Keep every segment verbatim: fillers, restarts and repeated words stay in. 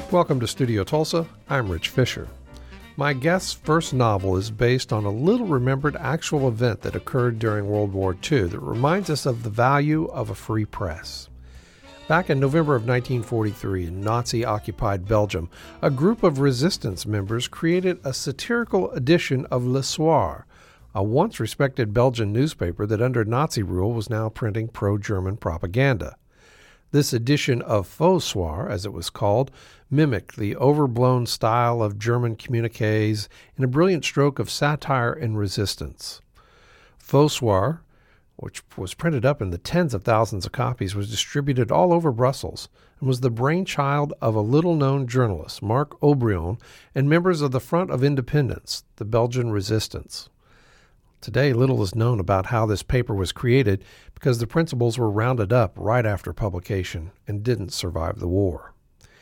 Welcome to Studio Tulsa. I'm Rich Fisher. My guest's first novel is based on a little-remembered actual event that occurred during World War Two that reminds us of the value of a free press. Back in November of nineteen forty-three, in Nazi-occupied Belgium, a group of resistance members created a satirical edition of Le Soir, a once-respected Belgian newspaper that under Nazi rule was now printing pro-German propaganda. This edition of Faux Soir, as it was called, mimicked the overblown style of German communiques in a brilliant stroke of satire and resistance. Faux Soir, which was printed up in the tens of thousands of copies, was distributed all over Brussels and was the brainchild of a little-known journalist, Marc Aubrion, and members of the Front of Independence, the Belgian resistance. Today, little is known about how this paper was created because the principals were rounded up right after publication and didn't survive the war.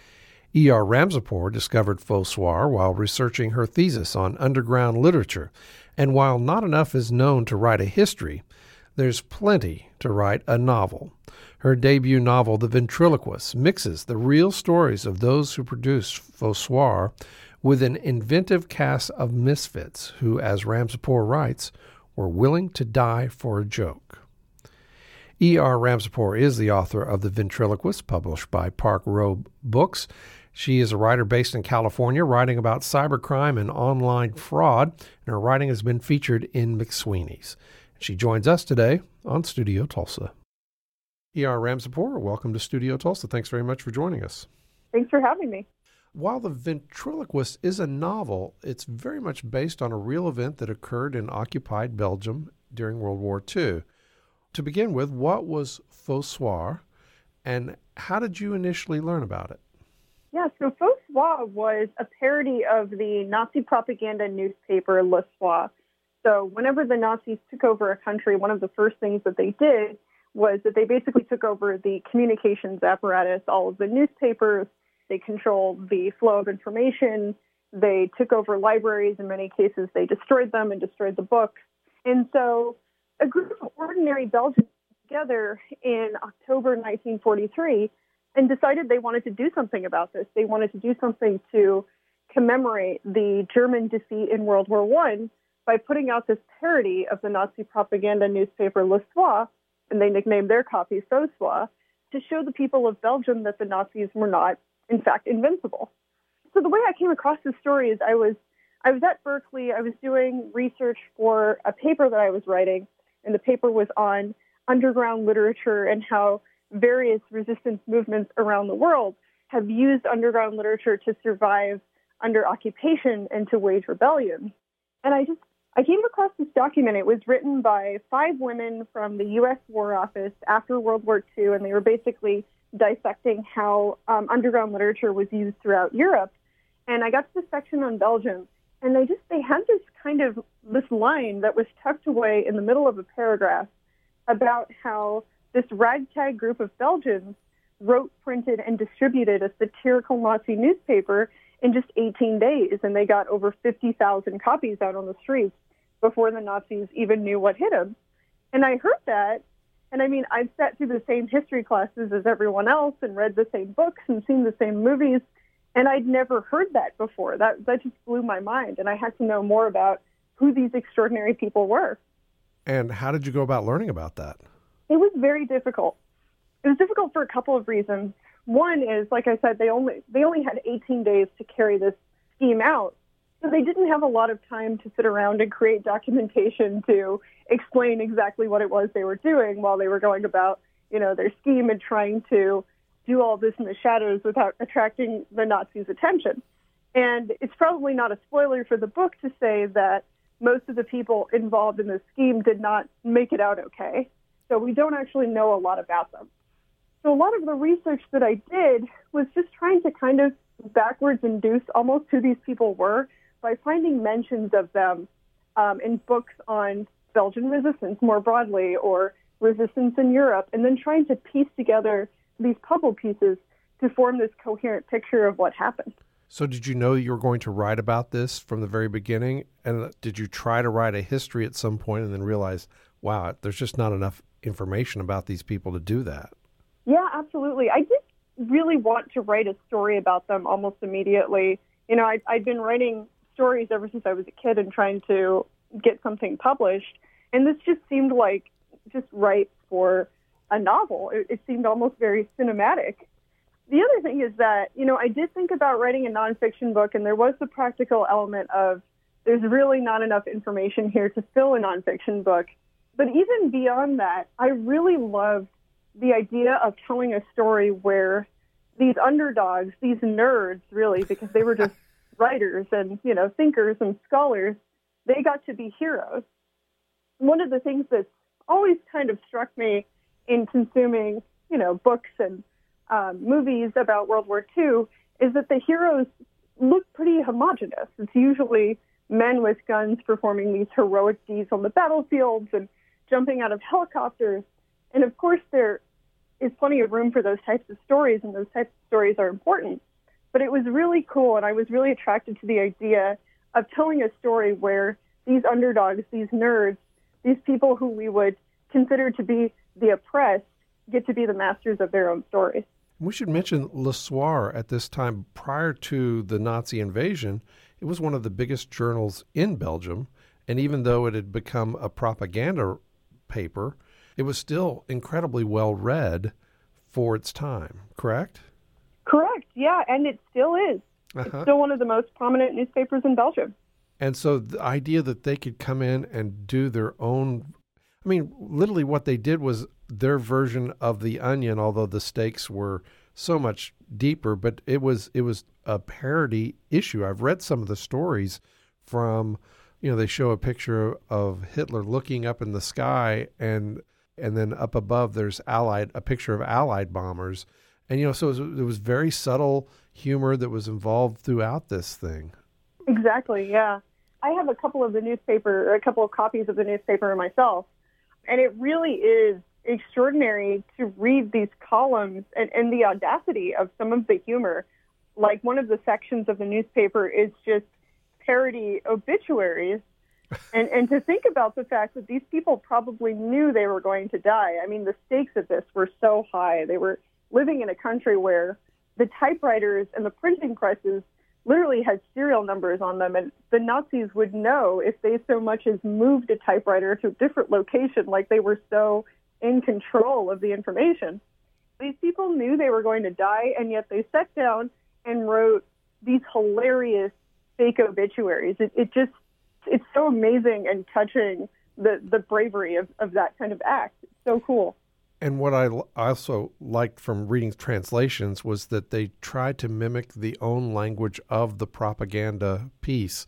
E R Ramsapur discovered Faux Soir while researching her thesis on underground literature, and while not enough is known to write a history, there's plenty to write a novel. Her debut novel, The Ventriloquist, mixes the real stories of those who produced Faux Soir with an inventive cast of misfits who, as Ramsapur writes, were willing to die for a joke. E R Ramsapur is the author of The Ventriloquist, published by Park Row Books. She is a writer based in California, writing about cybercrime and online fraud, and her writing has been featured in McSweeney's. She joins us today on Studio Tulsa. E R Ramsapur, welcome to Studio Tulsa. Thanks very much for joining us. Thanks for having me. While The Ventriloquist is a novel, it's very much based on a real event that occurred in occupied Belgium during World War Two. To begin with, what was Faux Soir, and how did you initially learn about it? Yeah, so Faux Soir was a parody of the Nazi propaganda newspaper Le Soir. So whenever the Nazis took over a country, one of the first things that they did was that they basically took over the communications apparatus, all of the newspapers. They controlled the flow of information. They took over libraries. In many cases, they destroyed them and destroyed the books. And so a group of ordinary Belgians together in October nineteen forty-three and decided they wanted to do something about this. They wanted to do something to commemorate the German defeat in World War One by putting out this parody of the Nazi propaganda newspaper Le Soir, and they nicknamed their copy Faux Soir, to show the people of Belgium that the Nazis were not, in fact, invincible. So the way I came across this story is I was I was at Berkeley. I was doing research for a paper that I was writing, and the paper was on underground literature and how various resistance movements around the world have used underground literature to survive under occupation and to wage rebellion. And I just I came across this document. It was written by five women from the U S War Office after World War Two, and they were basically dissecting how um, underground literature was used throughout Europe. And I got to this section on Belgium, and they just they had this kind of this line that was tucked away in the middle of a paragraph about how this ragtag group of Belgians wrote, printed, and distributed a satirical Nazi newspaper in just eighteen days, and they got over fifty thousand copies out on the streets before the Nazis even knew what hit them. And I heard that, and I mean, I've sat through the same history classes as everyone else and read the same books and seen the same movies, and I'd never heard that before. That that just blew my mind, and I had to know more about who these extraordinary people were. And how did you go about learning about that? It was very difficult. It was difficult for a couple of reasons. One is, like I said, they only they only had eighteen days to carry this scheme out. So they didn't have a lot of time to sit around and create documentation to explain exactly what it was they were doing while they were going about, you know, their scheme and trying to do all this in the shadows without attracting the Nazis' attention. And it's probably not a spoiler for the book to say that most of the people involved in this scheme did not make it out okay. So we don't actually know a lot about them. So a lot of the research that I did was just trying to kind of backwards induce almost who these people were by finding mentions of them um, in books on Belgian resistance more broadly or resistance in Europe, and then trying to piece together these puzzle pieces to form this coherent picture of what happened. So did you know you were going to write about this from the very beginning? And did you try to write a history at some point and then realize, wow, there's just not enough information about these people to do that? Yeah, absolutely. I did really want to write a story about them almost immediately. You know, I, I'd been writing stories ever since I was a kid and trying to get something published. And this just seemed like just right for a novel. It, it seemed almost very cinematic. The other thing is that, you know, I did think about writing a nonfiction book, and there was the practical element of there's really not enough information here to fill a nonfiction book. But even beyond that, I really loved the idea of telling a story where these underdogs, these nerds, really, because they were just writers and, you know, thinkers and scholars, they got to be heroes. One of the things that's always kind of struck me in consuming, you know, books and um, movies about World War Two is that the heroes look pretty homogenous. It's usually men with guns performing these heroic deeds on the battlefields and jumping out of helicopters. And of course, there is plenty of room for those types of stories, and those types of stories are important. But it was really cool, and I was really attracted to the idea of telling a story where these underdogs, these nerds, these people who we would consider to be the oppressed, get to be the masters of their own stories. We should mention Le Soir at this time, prior to the Nazi invasion. It was one of the biggest journals in Belgium, and even though it had become a propaganda paper, it was still incredibly well read for its time, correct? Correct, yeah, and it still is. Uh-huh. It's still one of the most prominent newspapers in Belgium. And so the idea that they could come in and do their own, I mean, literally what they did was their version of The Onion, although the stakes were so much deeper, but it was it was a parody issue. I've read some of the stories from, you know, they show a picture of Hitler looking up in the sky, and and then up above there's Allied a picture of Allied bombers. And, you know, so it was, it was very subtle humor that was involved throughout this thing. Exactly, yeah. I have a couple of the newspaper, or a couple of copies of the newspaper myself, and it really is extraordinary to read these columns and, and the audacity of some of the humor. Like, one of the sections of the newspaper is just parody obituaries, and, and to think about the fact that these people probably knew they were going to die. I mean, the stakes of this were so high. They were living in a country where the typewriters and the printing presses literally had serial numbers on them, and the Nazis would know if they so much as moved a typewriter to a different location, like they were so in control of the information. These people knew they were going to die, and yet they sat down and wrote these hilarious fake obituaries. It, it just, it's so amazing and touching, the, the bravery of, of that kind of act. It's so cool. And what I also liked from reading translations was that they tried to mimic the own language of the propaganda piece.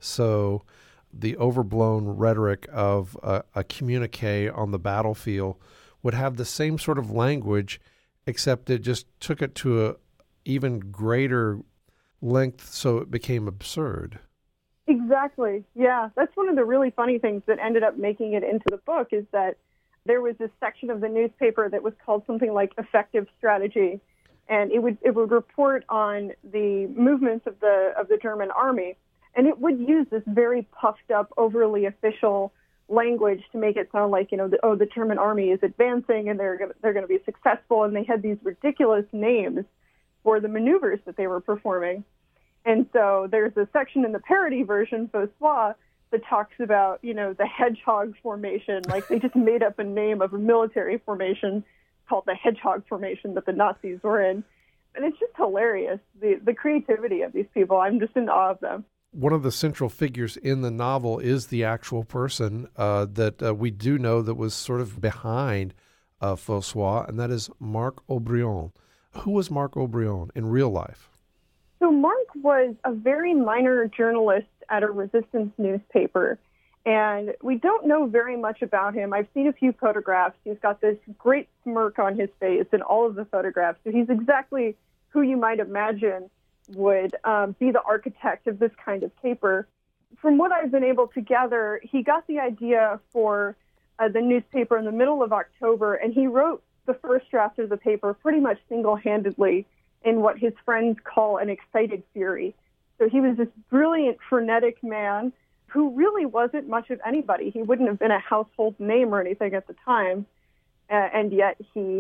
So the overblown rhetoric of a, a communique on the battlefield would have the same sort of language, except it just took it to a even greater length, so it became absurd. Exactly. Yeah, that's one of the really funny things that ended up making it into the book, is that there was this section of the newspaper that was called something like Effective Strategy, and it would it would report on the movements of the of the German army, and it would use this very puffed up, overly official language to make it sound like, you know, the, oh, the German army is advancing and they're gonna, they're going to be successful, and they had these ridiculous names for the maneuvers that they were performing. And so there's a section in the parody version, Faux Soir, that talks about, you know, the hedgehog formation. Like, they just made up a name of a military formation called the hedgehog formation that the Nazis were in. And it's just hilarious, the, the creativity of these people. I'm just in awe of them. One of the central figures in the novel is the actual person uh, that uh, we do know that was sort of behind uh, Faux Soir, and that is Marc Aubrion. Who was Marc Aubrion in real life? So Marc was a very minor journalist at a resistance newspaper, and we don't know very much about him. I've seen a few photographs. He's got this great smirk on his face in all of the photographs, so he's exactly who you might imagine would um, be the architect of this kind of paper. From what I've been able to gather, he got the idea for uh, the newspaper in the middle of October, and he wrote the first draft of the paper pretty much single-handedly in what his friends call an excited fury. So he was this brilliant, frenetic man who really wasn't much of anybody. He wouldn't have been a household name or anything at the time, uh, and yet he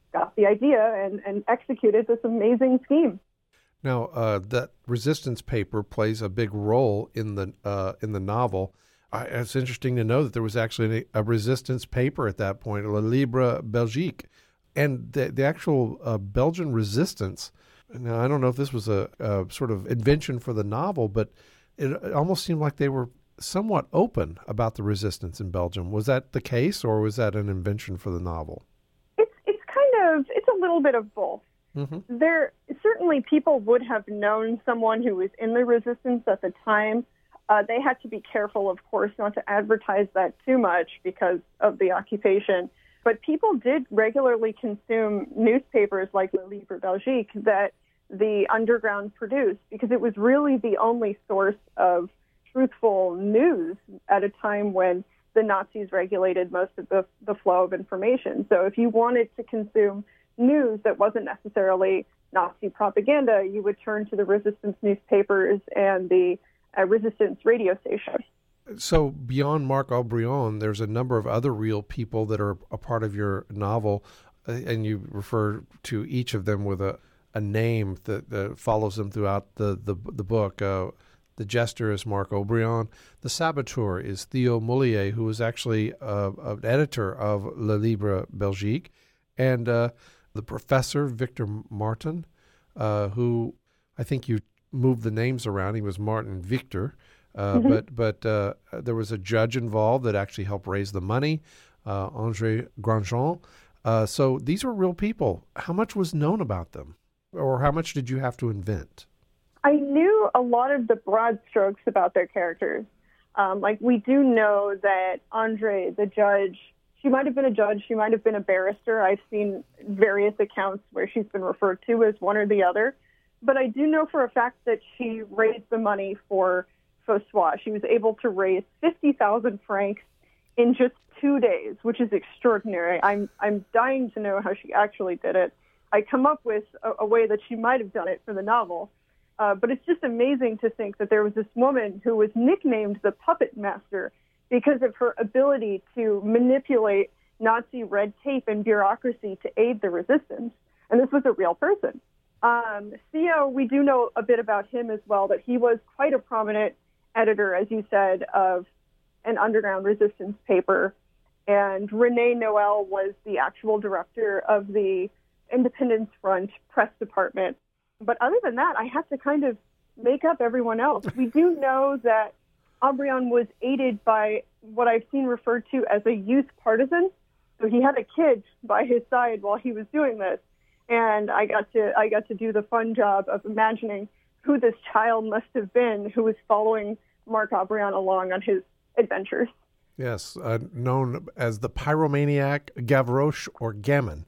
got the idea and, and executed this amazing scheme. Now, uh, that resistance paper plays a big role in the uh, in the novel. I, it's interesting to know that there was actually a, a resistance paper at that point, Le Libre Belgique, and the the actual uh, Belgian resistance. Now, I don't know if this was a, a sort of invention for the novel, but it, it almost seemed like they were somewhat open about the resistance in Belgium. Was that the case, or was that an invention for the novel? It's it's kind of it's a little bit of both. Mm-hmm. There certainly people would have known someone who was in the resistance at the time. Uh, they had to be careful, of course, not to advertise that too much because of the occupation. But people did regularly consume newspapers like Le Libre Belgique that the underground produced because it was really the only source of truthful news at a time when the Nazis regulated most of the, the flow of information. So if you wanted to consume news that wasn't necessarily Nazi propaganda, you would turn to the resistance newspapers and the uh, resistance radio station. So beyond Marc Aubrion, there's a number of other real people that are a part of your novel, uh, and you refer to each of them with a, a name that, that follows them throughout the, the, the book. Uh, the jester is Marc Aubrion. The saboteur is Theo Mullier, who was actually uh, an editor of Le Libre Belgique. And uh, the professor, Victor Martin, uh, who I think you moved the names around. He was Martin Victor. Uh, mm-hmm. But but uh, there was a judge involved that actually helped raise the money, uh, André Grandjean. Uh, so these were real people. How much was known about them? Or how much did you have to invent? I knew a lot of the broad strokes about their characters. Um, like, we do know that André, the judge, she might have been a judge, she might have been a barrister. I've seen various accounts where she's been referred to as one or the other. But I do know for a fact that she raised the money for Fossois. She was able to raise fifty thousand francs in just two days, which is extraordinary. I'm I'm dying to know how she actually did it. I come up with a, a way that she might have done it for the novel. Uh, but it's just amazing to think that there was this woman who was nicknamed the Puppet Master because of her ability to manipulate Nazi red tape and bureaucracy to aid the resistance. And this was a real person. Um, Theo, we do know a bit about him as well, that he was quite a prominent editor, as you said, of an underground resistance paper. And René Noël was the actual director of the Independence Front press department. But other than that, I have to kind of make up everyone else. We do know that Aubrion was aided by what I've seen referred to as a youth partisan. So he had a kid by his side while he was doing this. And I got to I got to do the fun job of imagining who this child must have been who was following Marc Aubrion along on his adventures. Yes, uh, known as the pyromaniac Gavroche or Gammon.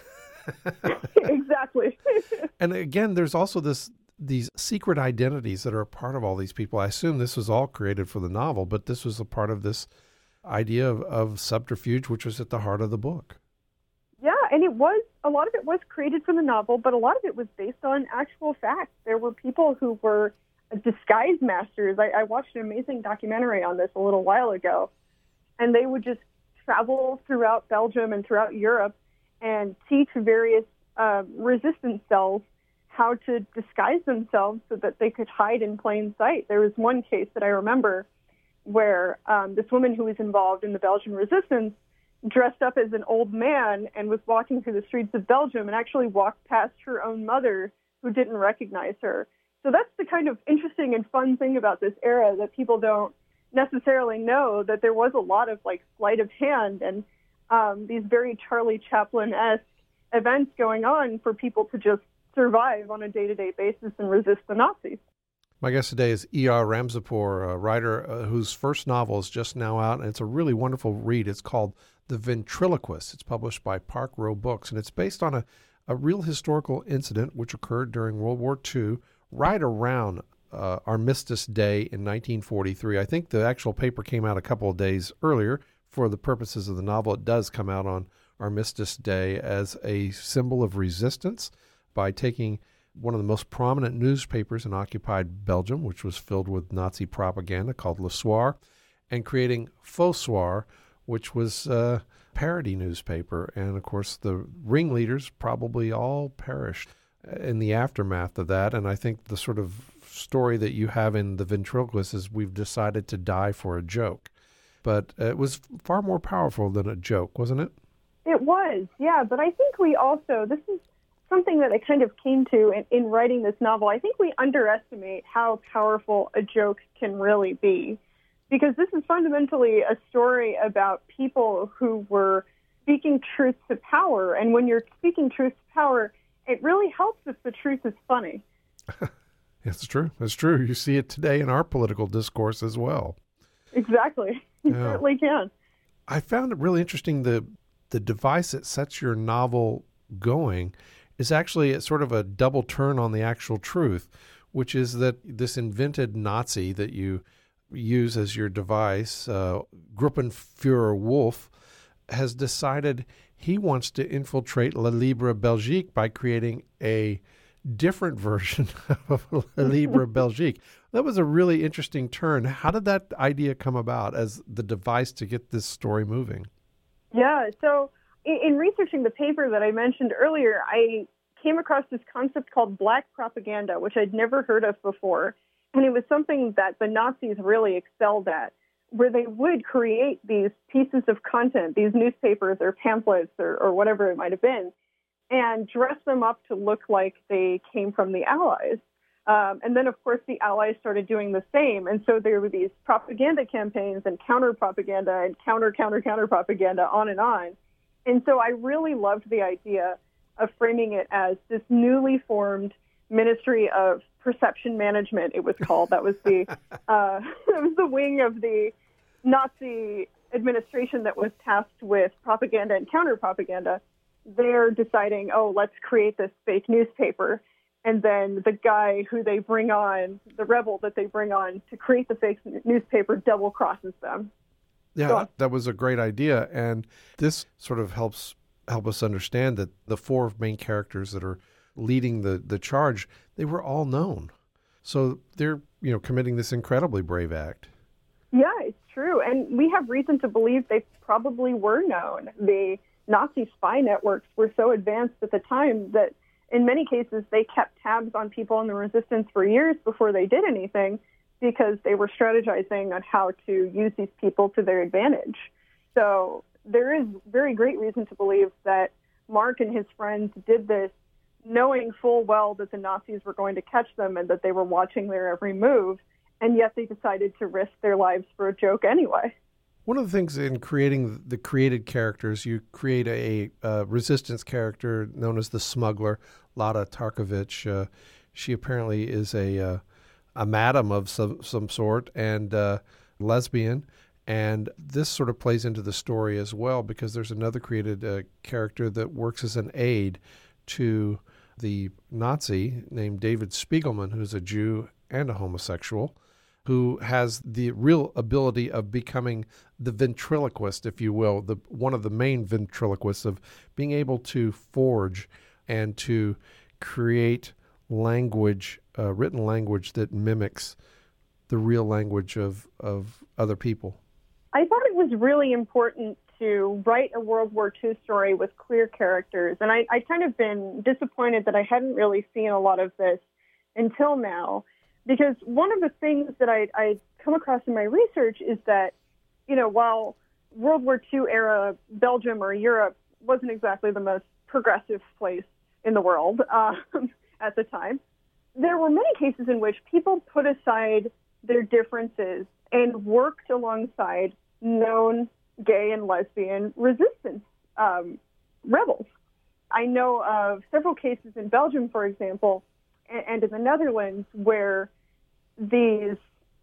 Exactly. And again, there's also this these secret identities that are a part of all these people. I assume this was all created for the novel, but this was a part of this idea of, of subterfuge, which was at the heart of the book. Yeah, and it was, a lot of it was created for the novel, but a lot of it was based on actual facts. There were people who were disguise masters. I, I watched an amazing documentary on this a little while ago, and they would just travel throughout Belgium and throughout Europe and teach various uh, resistance cells how to disguise themselves so that they could hide in plain sight. There was one case that I remember where um, this woman who was involved in the Belgian resistance dressed up as an old man and was walking through the streets of Belgium and actually walked past her own mother who didn't recognize her. So that's the kind of interesting and fun thing about this era, that people don't necessarily know, that there was a lot of like sleight of hand and um, these very Charlie Chaplin-esque events going on for people to just survive on a day-to-day basis and resist the Nazis. My guest today is E R Ramzipour, a writer uh, whose first novel is just now out, and it's a really wonderful read. It's called The Ventriloquist. It's published by Park Row Books, and it's based on a, a real historical incident which occurred during World War Two, right around uh, Armistice Day in nineteen forty-three. I think the actual paper came out a couple of days earlier. For the purposes of the novel, it does come out on Armistice Day as a symbol of resistance by taking one of the most prominent newspapers in occupied Belgium, which was filled with Nazi propaganda, called Le Soir, and creating Fossoir, which was a parody newspaper. And of course, the ringleaders probably all perished in the aftermath of that. And I think the sort of story that you have in The Ventriloquist is we've decided to die for a joke. But it was far more powerful than a joke, wasn't it? It was, yeah. But I think we also, this is something that I kind of came to in, in writing this novel. I think we underestimate how powerful a joke can really be, because this is fundamentally a story about people who were speaking truth to power. And when you're speaking truth to power, it really helps if the truth is funny. It's true. It's true. You see it today in our political discourse as well. Exactly. You Yeah. certainly can. I found it really interesting. The the device that sets your novel going is actually a sort of a double turn on the actual truth, which is that this invented Nazi that you use as your device, uh, Gruppenführer Wolf, has decided he wants to infiltrate La Libre Belgique by creating a different version of La Libre Belgique. That was a really interesting turn. How did that idea come about as the device to get this story moving? Yeah, so in, in researching the paper that I mentioned earlier, I came across this concept called black propaganda, which I'd never heard of before. And it was something that the Nazis really excelled at, where they would create these pieces of content, these newspapers or pamphlets or, or whatever it might have been, and dress them up to look like they came from the Allies. Um, and then, of course, the Allies started doing the same. And so there were these propaganda campaigns and counter-propaganda and counter-counter-counter-propaganda, on and on. And so I really loved the idea of framing it as this newly formed Ministry of Perception Management, it was called. That was the uh, that was the wing of the Nazi administration that was tasked with propaganda and counter-propaganda. They're deciding, oh, let's create this fake newspaper. And then the guy who they bring on, the rebel that they bring on to create the fake newspaper, double crosses them. Yeah, So, that, that was a great idea. And this sort of helps help us understand that the four main characters that are leading the, the charge, they were all known. So they're, you know, committing this incredibly brave act. yeah, it's true. And we have reason to believe they probably were known. The Nazi spy networks were so advanced at the time that in many cases they kept tabs on people in the resistance for years before they did anything, because they were strategizing on how to use these people to their advantage. So there is very great reason to believe that Mark and his friends did this knowing full well that the Nazis were going to catch them and that they were watching their every move, and yet they decided to risk their lives for a joke anyway. One of the things in creating the created characters, you create a, a resistance character known as the smuggler, Lada Tarkovich. Uh, she apparently is a uh, a madam of some, some sort and uh, lesbian. And this sort of plays into the story as well, because there's another created uh, character that works as an aide to the Nazi named David Spiegelman, who's a Jew and a homosexual, who has the real ability of becoming the ventriloquist, if you will, the one of the main ventriloquists, of being able to forge and to create language, uh, written language that mimics the real language of, of other people. I thought it was really important to write a World War Two story with clear characters, and I, I'd kind of been disappointed that I hadn't really seen a lot of this until now. Because one of the things that I, I come across in my research is that, you know, while World War Two era Belgium or Europe wasn't exactly the most progressive place in the world uh, at the time, there were many cases in which people put aside their differences and worked alongside known gay and lesbian resistance um, rebels. I know of several cases in Belgium, for example, and in the Netherlands, where these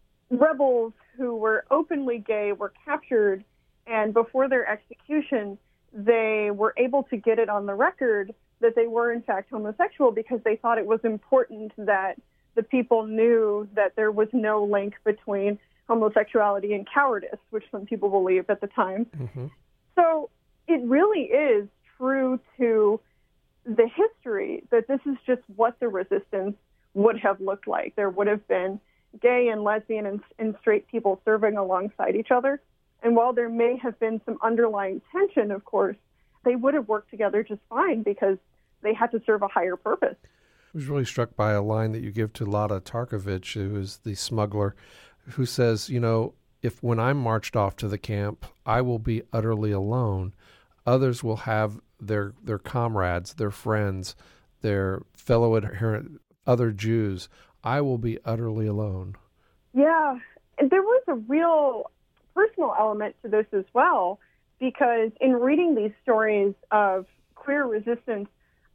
rebels who were openly gay were captured, and before their execution, they were able to get it on the record that they were in fact homosexual, because they thought it was important that the people knew that there was no link between homosexuality and cowardice, which some people believed at the time. Mm-hmm. So it really is true to the history that this is just what the resistance would have looked like. There would have been gay and lesbian and, and straight people serving alongside each other. And while there may have been some underlying tension, of course, they would have worked together just fine because they had to serve a higher purpose. I was really struck by a line that you give to Lada Tarkovich, who is the smuggler, who says, you know, if when I'm marched off to the camp, I will be utterly alone. Others will have their their comrades, their friends, their fellow adherent, other Jews. I will be utterly alone. Yeah, and there was a real personal element to this as well, because in reading these stories of queer resistance,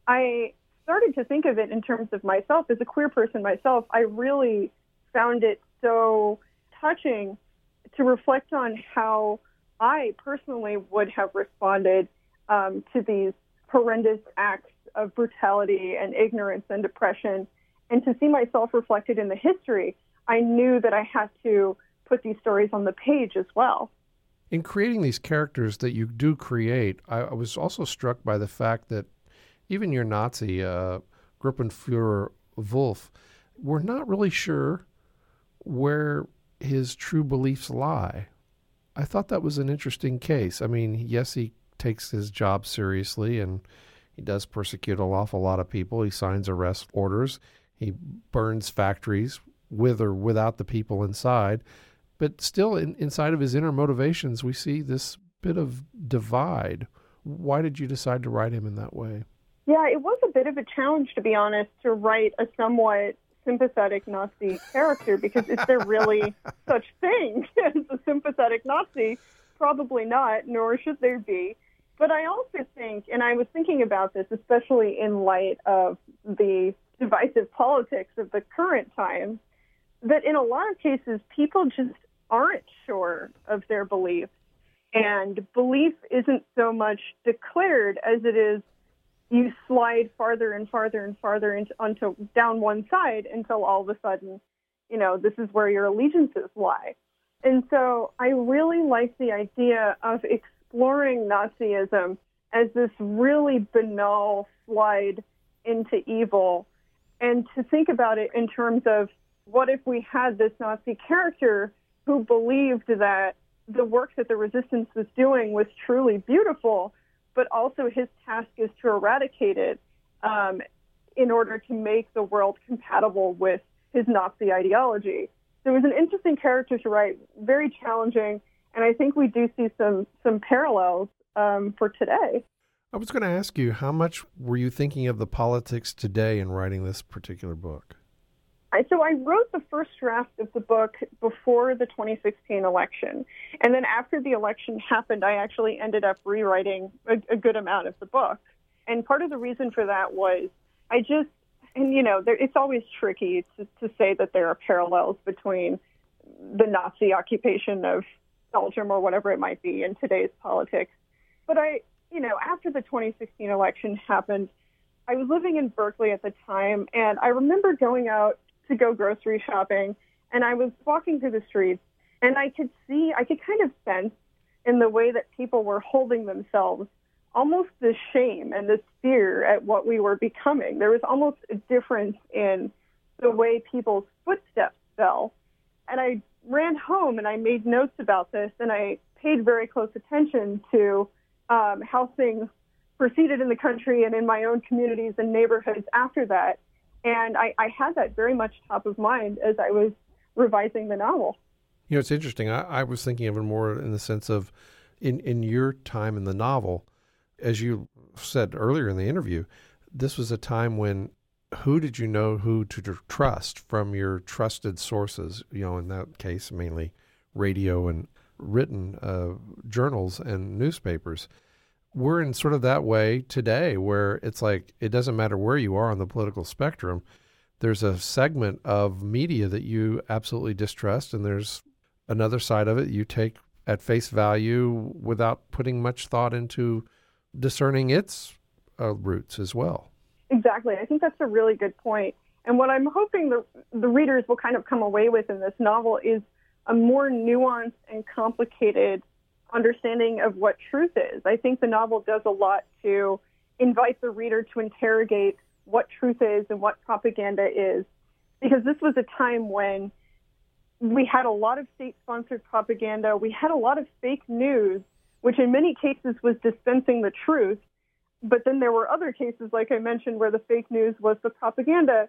I started to think of it in terms of myself. As a queer person myself, I really found it so touching to reflect on how I personally would have responded um, to these horrendous acts of brutality and ignorance and oppression. And to see myself reflected in the history, I knew that I had to put these stories on the page as well. In creating these characters that you do create, I, I was also struck by the fact that even your Nazi, uh, Gruppenführer Wolf, we're not really sure where his true beliefs lie. I thought that was an interesting case. I mean, yes, he takes his job seriously and he does persecute an awful lot of people. He signs arrest orders. He burns factories with or without the people inside. But still, in, inside of his inner motivations, we see this bit of divide. Why did you decide to write him in that way? Yeah, it was a bit of a challenge, to be honest, to write a somewhat sympathetic Nazi character, because is there really such thing as a sympathetic Nazi? Probably not, nor should there be. But I also think, and I was thinking about this, especially in light of the divisive politics of the current time, that in a lot of cases, people just aren't sure of their beliefs. And belief isn't so much declared as it is you slide farther and farther and farther into, onto down one side until all of a sudden, you know, this is where your allegiances lie. And so I really like the idea of exploring Nazism as this really banal slide into evil, and to think about it in terms of, what if we had this Nazi character who believed that the work that the resistance was doing was truly beautiful, but also his task is to eradicate it um, in order to make the world compatible with his Nazi ideology. So it was an interesting character to write, very challenging, and I think we do see some some parallels um, for today. I was going to ask you, how much were you thinking of the politics today in writing this particular book? I, so I wrote the first draft of the book before the twenty sixteen election. And then after the election happened, I actually ended up rewriting a, a good amount of the book. And part of the reason for that was I just, and you know, there, it's always tricky to, to say that there are parallels between the Nazi occupation of Belgium or whatever it might be in today's politics. But I, you know, after the twenty sixteen election happened, I was living in Berkeley at the time, and I remember going out to go grocery shopping, and I was walking through the streets, and I could see, I could kind of sense in the way that people were holding themselves almost this shame and this fear at what we were becoming. There was almost a difference in the way people's footsteps fell. And I ran home and I made notes about this, and I paid very close attention to um, how things proceeded in the country and in my own communities and neighborhoods after that. And I, I had that very much top of mind as I was revising the novel. You know, it's interesting. I, I was thinking of it more in the sense of, in, in your time in the novel, as you said earlier in the interview, this was a time when who did you know who to tr- trust from your trusted sources, you know, in that case, mainly radio and written uh, journals and newspapers. We're in sort of that way today where it's like, it doesn't matter where you are on the political spectrum. There's a segment of media that you absolutely distrust, and there's another side of it you take at face value without putting much thought into discerning its uh, roots as well. Exactly. I think that's a really good point. And what I'm hoping the, the readers will kind of come away with in this novel is a more nuanced and complicated understanding of what truth is. I think the novel does a lot to invite the reader to interrogate what truth is and what propaganda is, because this was a time when we had a lot of state-sponsored propaganda. We had a lot of fake news, which in many cases was dispensing the truth. But then there were other cases, like I mentioned, where the fake news was the propaganda.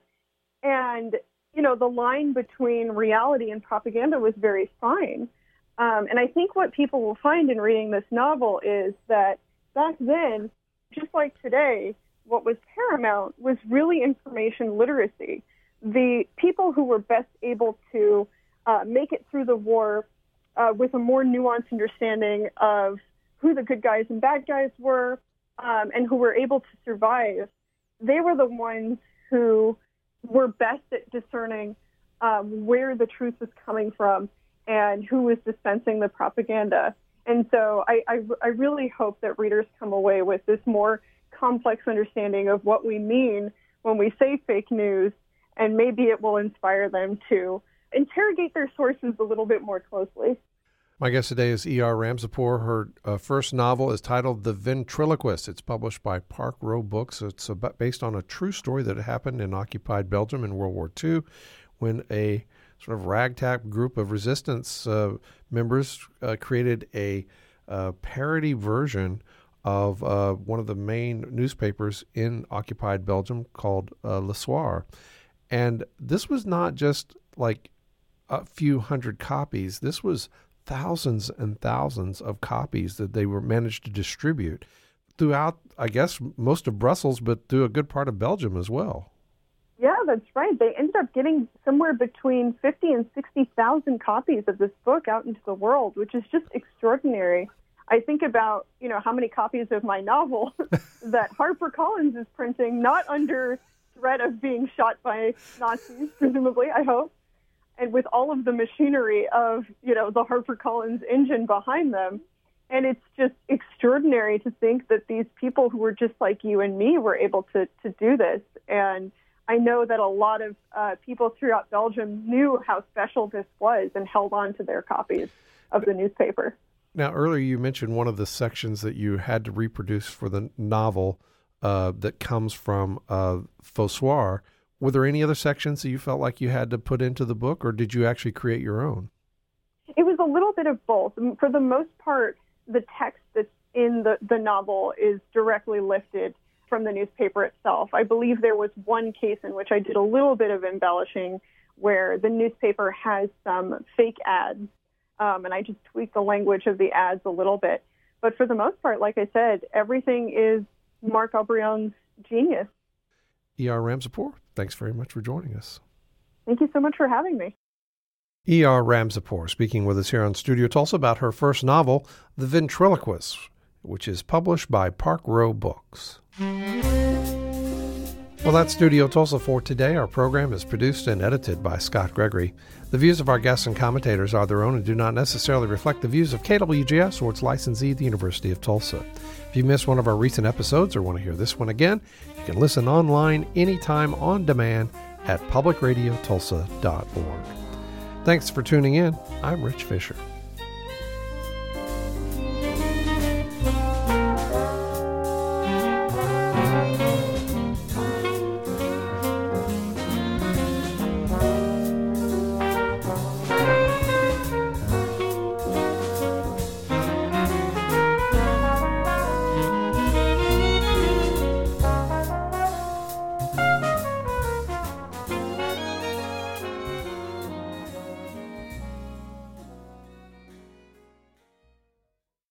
And, you know, the line between reality and propaganda was very fine. Um, and I think what people will find in reading this novel is that back then, just like today, what was paramount was really information literacy. The people who were best able to uh, make it through the war uh, with a more nuanced understanding of who the good guys and bad guys were, um, and who were able to survive, they were the ones who were best at discerning um, where the truth was coming from and who was dispensing the propaganda. And so I, I, I really hope that readers come away with this more complex understanding of what we mean when we say fake news, and maybe it will inspire them to interrogate their sources a little bit more closely. My guest today is E R Ramzipur. Her uh, first novel is titled The Ventriloquist. It's published by Park Row Books. It's about, based on a true story that happened in occupied Belgium in World War Two, when a sort of ragtag group of resistance uh, members uh, created a uh, parody version of uh, one of the main newspapers in occupied Belgium called uh, Le Soir. And this was not just like a few hundred copies. This was thousands and thousands of copies that they were managed to distribute throughout, I guess, most of Brussels, but through a good part of Belgium as well. Yeah, that's right. They ended up getting somewhere between fifty and sixty thousand copies of this book out into the world, which is just extraordinary. I think about, you know, how many copies of my novel that HarperCollins is printing, not under threat of being shot by Nazis, presumably, I hope, and with all of the machinery of, you know, the HarperCollins engine behind them. And it's just extraordinary to think that these people who were just like you and me were able to, to do this. And I know that a lot of uh, people throughout Belgium knew how special this was and held on to their copies of the newspaper. Now, earlier you mentioned one of the sections that you had to reproduce for the novel uh, that comes from uh, Fossoir. Were there any other sections that you felt like you had to put into the book, or did you actually create your own? It was a little bit of both. For the most part, the text that's in the, the novel is directly lifted from the newspaper itself. I believe there was one case in which I did a little bit of embellishing where the newspaper has some fake ads, um, and I just tweaked the language of the ads a little bit. But for the most part, like I said, everything is Marc Aubrion's genius. E R Ramzipur, thanks very much for joining us. Thank you so much for having me. E R Ramzipur speaking with us here on Studio Tulsa about her first novel, The Ventriloquist, which is published by Park Row Books. Well, that's Studio Tulsa for today. Our program is produced and edited by Scott Gregory. The views of our guests and commentators are their own and do not necessarily reflect the views of K W G S or its licensee, the University of Tulsa. If you missed one of our recent episodes or want to hear this one again, you can listen online anytime on demand at public radio tulsa dot org. Thanks for tuning in. I'm Rich Fisher.